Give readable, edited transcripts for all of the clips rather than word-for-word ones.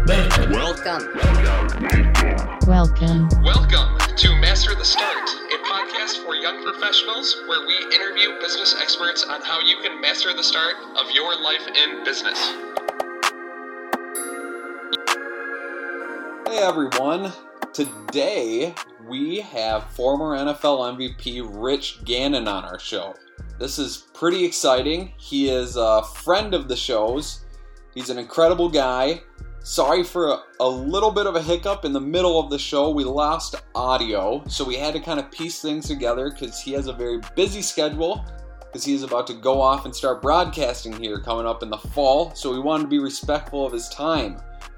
Welcome to Master the Start, a podcast for young professionals where we interview business experts on how you can master the start of your life in business. Hey everyone, today we have former NFL MVP Rich Gannon on our show. This is pretty exciting. He is a friend of the show's. He's an incredible guy. Sorry for a little bit of a hiccup in the middle of the show. We lost audio, so we had to kind of piece things together because he has a very busy schedule because he is about to go off and start broadcasting here coming up in the fall, so we wanted to be respectful of his time.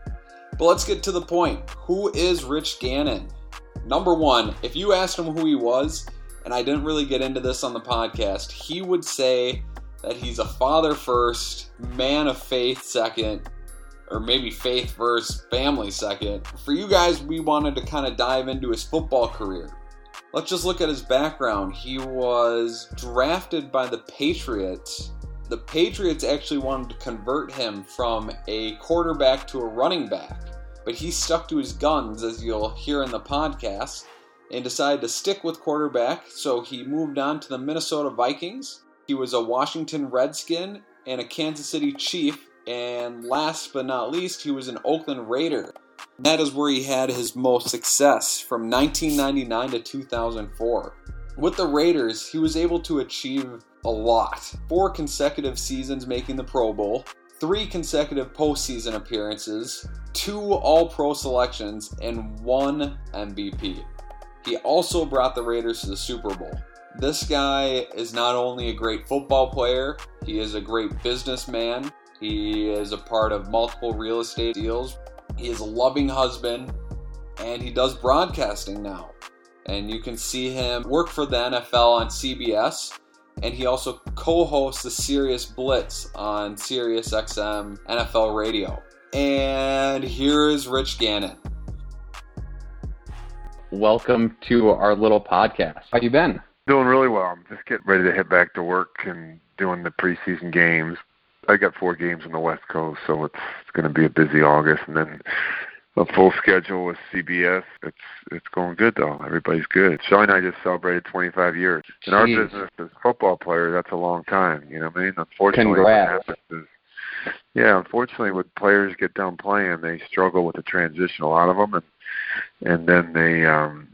But let's get to the point. Who is Rich Gannon? Number one, if you asked him who he was, and I didn't really get into this on the podcast, he would say that he's a father first, man of faith second, or maybe faith first, family second. For you guys, we wanted to kind of dive into his football career. Let's just look at his background. He was drafted by the Patriots. The Patriots actually wanted to convert him from a quarterback to a running back, but he stuck to his guns, as you'll hear in the podcast, and decided to stick with quarterback, so he moved on to the Minnesota Vikings. He was a Washington Redskin and a Kansas City Chief, and last but not least, he was an Oakland Raider. That is where he had his most success from 1999 to 2004. With the Raiders, he was able to achieve a lot. 4 consecutive seasons making the Pro Bowl, 3 consecutive postseason appearances, 2 All-Pro selections, and 1 MVP. He also brought the Raiders to the Super Bowl. This guy is not only a great football player, he is a great businessman. He is a part of multiple real estate deals. He is a loving husband, and he does broadcasting now. And you can see him work for the NFL on CBS, and he also co-hosts the Sirius Blitz on Sirius XM NFL Radio. And here is Rich Gannon. Welcome to our little podcast. How you been? Doing really well. I'm just getting ready to head back to work and doing the preseason games. I got 4 games on the West Coast, so it's going to be a busy August, and then a full schedule with CBS. It's going good, though. Everybody's good. Sean and I just celebrated 25 years. In our business as football players, that's a long time. You know what I mean? Unfortunately, congrats. Unfortunately, when players get done playing, they struggle with the transition. A lot of them, and then they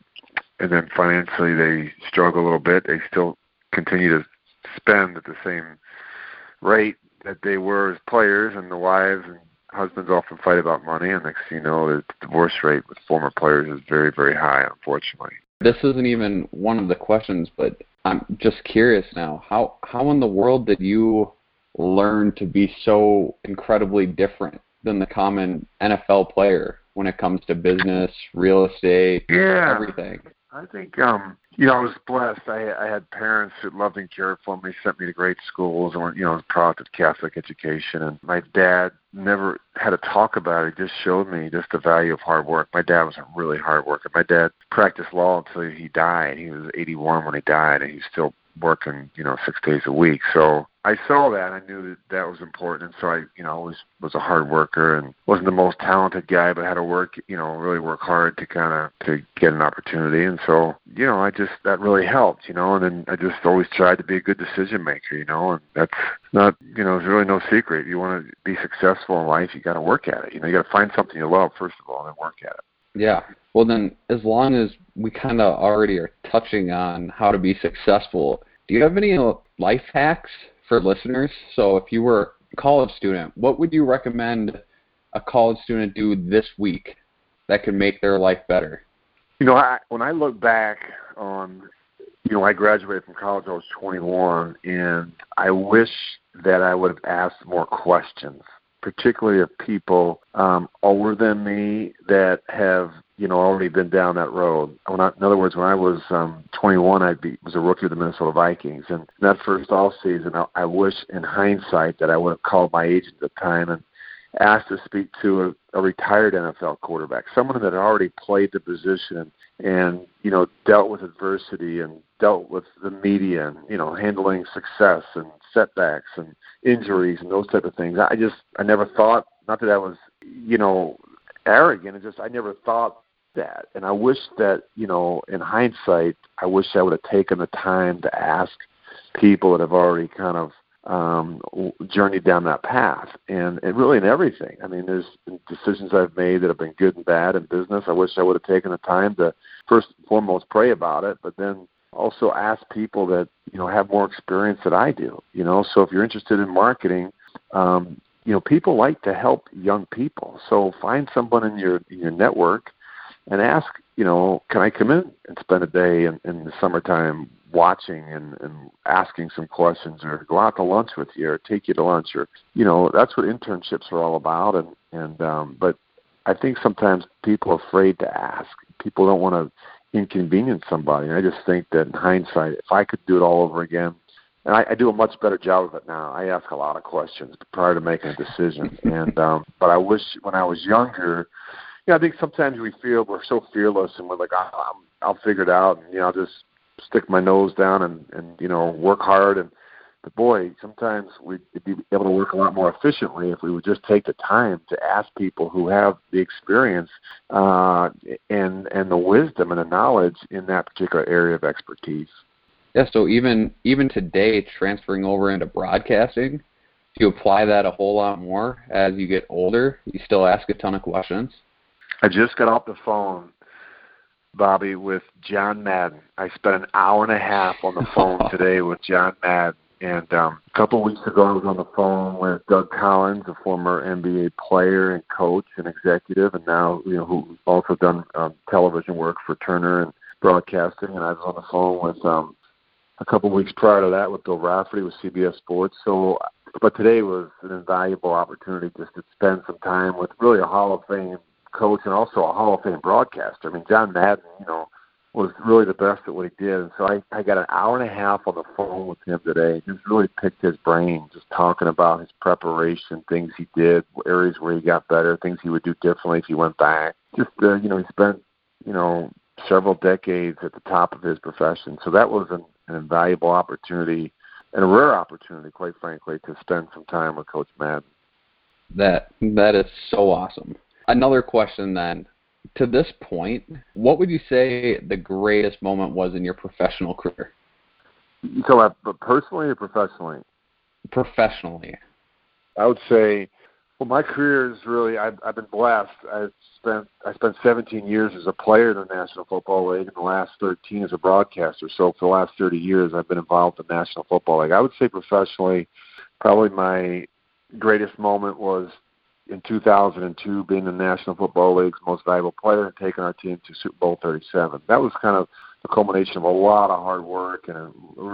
and then financially they struggle a little bit. They still continue to spend at the same rate that they were as players, and the wives and husbands often fight about money, and next thing you know, the divorce rate with former players is very, very high, unfortunately. This isn't even one of the questions, but I'm just curious now. How in the world did you learn to be so incredibly different than the common NFL player when it comes to business, real estate, everything? I think, I was blessed. I had parents who loved and cared for me, sent me to great schools, and was a product of Catholic education. And my dad never had to talk about it. He just showed me just the value of hard work. My dad was a really hard worker. My dad practiced law until he died. He was 81 when he died, and he's still working, 6 days a week. So I saw that. I knew that was important. And so I, always was a hard worker and wasn't the most talented guy, but had to work, really work hard to get an opportunity. And so, that really helped, and then I just always tried to be a good decision maker, and that's not, there's really no secret. If you want to be successful in life, you got to work at it. You got to find something you love, first of all, and then work at it. Yeah. Well, then, as long as we kind of already are touching on how to be successful, do you have any life hacks for listeners? So if you were a college student, what would you recommend a college student do this week that could make their life better? When I look back on, I graduated from college, I was 21, and I wish that I would have asked more questions, particularly of people older than me that have, already been down that road. In other words, when I was 21, was a rookie of the Minnesota Vikings. And that first off season, I wish in hindsight that I would have called my agent at the time and asked to speak to a retired NFL quarterback, someone that had already played the position and dealt with adversity and dealt with the media and, handling success and setbacks and injuries and those type of things. I never thought, not that I was, arrogant. I never thought that. And I wish that, in hindsight, I wish I would have taken the time to ask people that have already kind of journeyed down that path, and really in everything. I mean, there's decisions I've made that have been good and bad in business. I wish I would have taken the time to first and foremost pray about it, but then also ask people that have more experience than I do. So if you're interested in marketing, people like to help young people. So find someone in your network and ask, can I come in and spend a day in the summertime watching and asking some questions, or go out to lunch with you, or take you to lunch, or that's what internships are all about. But I think sometimes people are afraid to ask. People don't want to inconvenience somebody. And I just think that in hindsight, if I could do it all over again, and I do a much better job of it now. I ask a lot of questions prior to making a decision. And but I wish when I was younger, I think sometimes we're so fearless, and we're like, I'll figure it out, and I'll just stick my nose down and work hard. But boy, sometimes we'd be able to work a lot more efficiently if we would just take the time to ask people who have the experience and the wisdom and the knowledge in that particular area of expertise. Yeah, so even today, transferring over into broadcasting, do you apply that a whole lot more as you get older? You still ask a ton of questions? I just got off the phone, Bobby, with John Madden. I spent an hour and a half on the phone today with John Madden. And a couple of weeks ago, I was on the phone with Doug Collins, a former NBA player and coach and executive, and now who's also done television work for Turner and broadcasting. And I was on the phone with a couple of weeks prior to that with Bill Rafferty with CBS Sports. But today was an invaluable opportunity just to spend some time with really a Hall of Fame coach and also a Hall of Fame broadcaster. I mean, John Madden, was really the best at what he did. And so I got an hour and a half on the phone with him today, just really picked his brain, just talking about his preparation, things he did, areas where he got better, things he would do differently if he went back. Just, he spent, several decades at the top of his profession. So that was an invaluable opportunity and a rare opportunity, quite frankly, to spend some time with Coach Madden. That is so awesome. Another question then. To this point, what would you say the greatest moment was in your professional career? You talking about personally or professionally? Professionally. I would say, my career is really, I've been blessed. I spent 17 years as a player in the National Football League and the last 13 as a broadcaster. So for the last 30 years, I've been involved in the National Football League. I would say professionally, probably my greatest moment was in 2002, being the National Football League's most valuable player and taking our team to Super Bowl 37. That was kind of the culmination of a lot of hard work and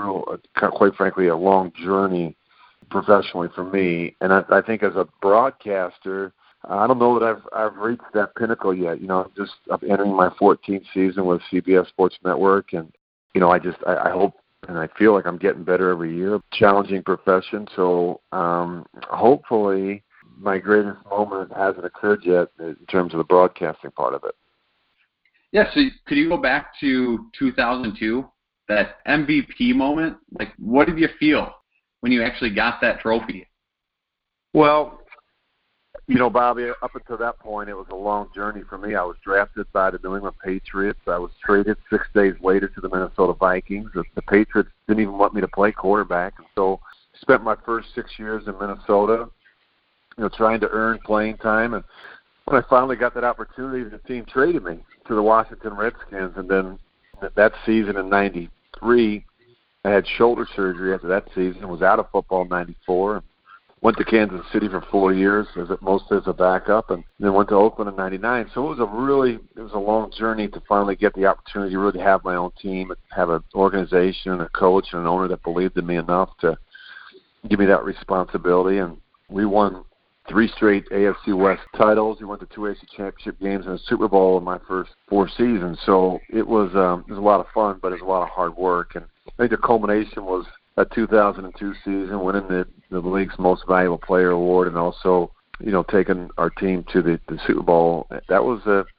quite frankly, a long journey professionally for me. And I think as a broadcaster, I don't know that I've reached that pinnacle yet. I'm entering my 14th season with CBS Sports Network, and I hope and I feel like I'm getting better every year. Challenging profession, so hopefully my greatest moment hasn't occurred yet in terms of the broadcasting part of it. Yeah, so could you go back to 2002, that MVP moment? Like, what did you feel when you actually got that trophy? Well, Bobby, up until that point, it was a long journey for me. I was drafted by the New England Patriots. I was traded 6 days later to the Minnesota Vikings. The Patriots didn't even want me to play quarterback, and so spent my first 6 years in Minnesota, trying to earn playing time. And when I finally got that opportunity, the team traded me to the Washington Redskins. And then that season in 93, I had shoulder surgery after that season, was out of football in 94, went to Kansas City for 4 years, mostly as a backup, and then went to Oakland in 99. So it was a long journey to finally get the opportunity to really have my own team, have an organization and a coach and an owner that believed in me enough to give me that responsibility. And we won 3 straight AFC West titles. We went to 2 AFC championship games and a Super Bowl in my first 4 seasons. So it was a lot of fun, but it was a lot of hard work. And I think the culmination was that 2002 season, winning the league's most valuable player award, and also taking our team to the Super Bowl. That was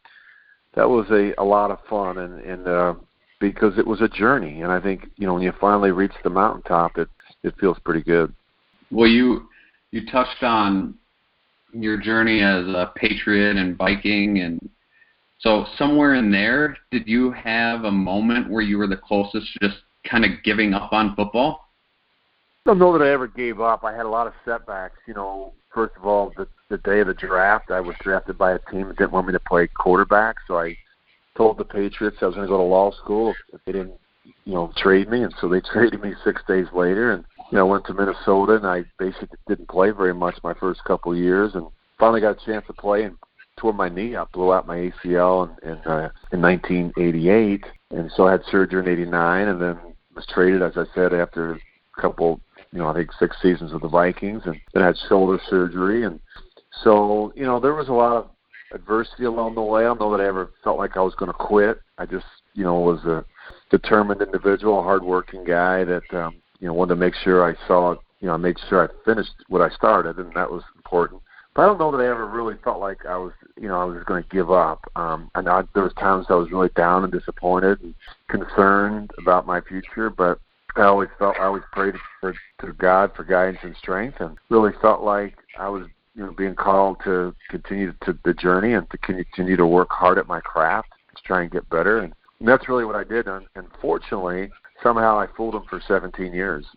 a lot of fun, and because it was a journey. And I think when you finally reach the mountaintop, it feels pretty good. Well, you touched on your journey as a Patriot and Viking, and so somewhere in there, did you have a moment where you were the closest to just kind of giving up on football? I don't know that I ever gave up. I had a lot of setbacks. First of all, the day of the draft, I was drafted by a team that didn't want me to play quarterback, so I told the Patriots I was going to go to law school if they didn't, trade me, and so they traded me 6 days later, and I went to Minnesota, and I basically didn't play very much my first couple of years, and finally got a chance to play and tore my knee up, blew out my ACL in 1988, and so I had surgery in 89, and then was traded, as I said, after a couple, I think 6 seasons with the Vikings, and then I had shoulder surgery, and so, there was a lot of adversity along the way. I don't know that I ever felt like I was going to quit. I just, was a determined individual, a hardworking guy that, wanted to make sure I saw, I made sure I finished what I started, and that was important. But I don't know that I ever really felt like I was going to give up. There was times I was really down and disappointed and concerned about my future, but I always prayed to God for guidance and strength, and really felt like I was, being called to continue to the journey and to continue to work hard at my craft to try and get better. And that's really what I did. And fortunately, somehow I fooled them for 17 years.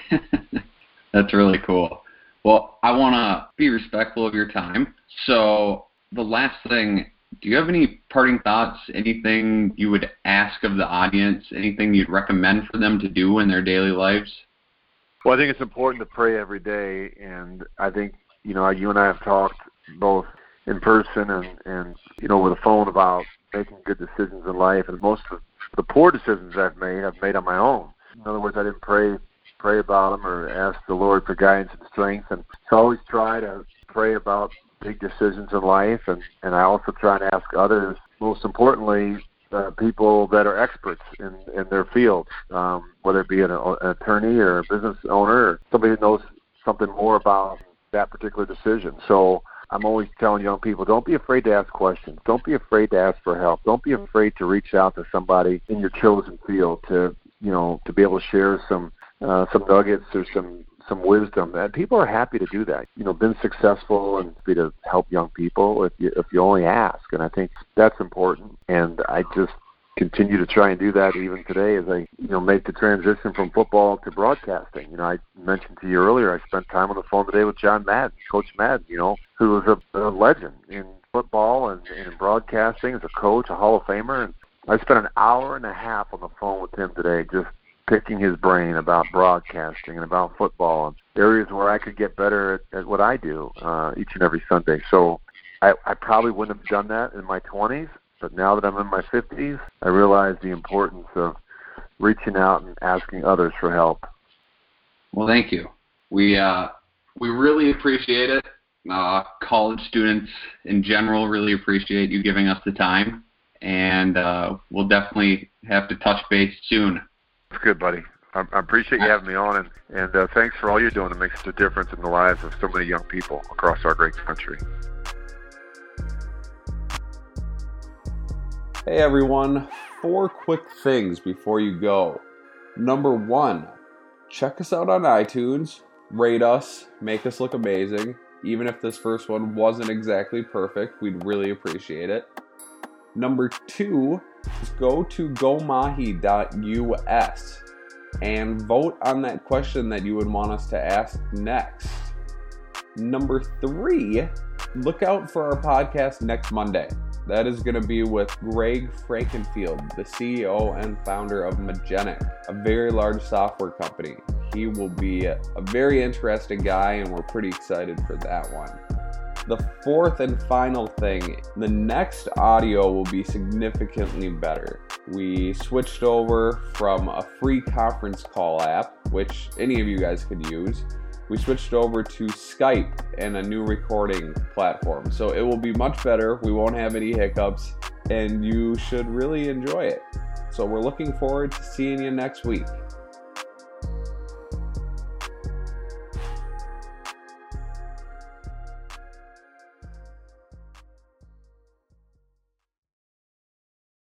That's really cool. Well, I want to be respectful of your time. So the last thing, do you have any parting thoughts, anything you would ask of the audience, anything you'd recommend for them to do in their daily lives? Well, I think it's important to pray every day. And I think, you and I have talked both in person and over the phone about making good decisions in life. And most of the poor decisions I've made on my own. In other words, I didn't pray about them or ask the Lord for guidance and strength. And so I always try to pray about big decisions in life. And I also try to ask others, most importantly, people that are experts in their field, whether it be an attorney or a business owner or somebody who knows something more about that particular decision. So I'm always telling young people, don't be afraid to ask questions. Don't be afraid to ask for help. Don't be afraid to reach out to somebody in your chosen field to be able to share some nuggets or some wisdom. That people are happy to do that. Been successful and be to help young people if you only ask. And I think that's important. And I just continue to try and do that even today as I, make the transition from football to broadcasting. I mentioned to you earlier, I spent time on the phone today with John Madden, Coach Madden, who was a legend in football and in broadcasting as a coach, a Hall of Famer. And I spent an hour and a half on the phone with him today just picking his brain about broadcasting and about football and areas where I could get better at what I do each and every Sunday. So I probably wouldn't have done that in my 20s. But now that I'm in my 50s, I realize the importance of reaching out and asking others for help. Well, thank you. We really appreciate it. College students in general really appreciate you giving us the time, and we'll definitely have to touch base soon. That's good, buddy. I appreciate you having me on, and thanks for all you're doing to make such a difference in the lives of so many young people across our great country. Hey everyone, 4 quick things before you go. Number 1, check us out on iTunes, rate us, make us look amazing. Even if this first one wasn't exactly perfect, we'd really appreciate it. Number 2 is go to gomahi.us and vote on that question that you would want us to ask next. Number 3, look out for our podcast next Monday. That is going to be with Greg Frankenfield, the CEO and founder of Magenic, a very large software company. He will be a very interesting guy, and we're pretty excited for that one. The 4th and final thing, the next audio will be significantly better. We switched over from a free conference call app, which any of you guys could use. We switched over to Skype and a new recording platform. So it will be much better. We won't have any hiccups, and you should really enjoy it. So we're looking forward to seeing you next week.